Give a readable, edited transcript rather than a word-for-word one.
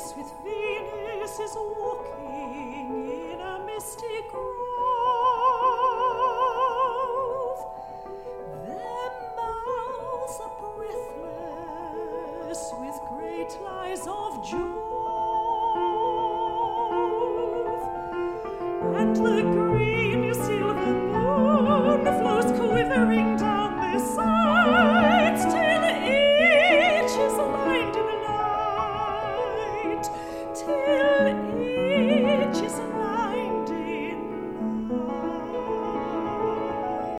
with Venus is walking in a misty grove. Their mouths are breathless with great lies of Jove, and the green silver moon flows quivering down the side.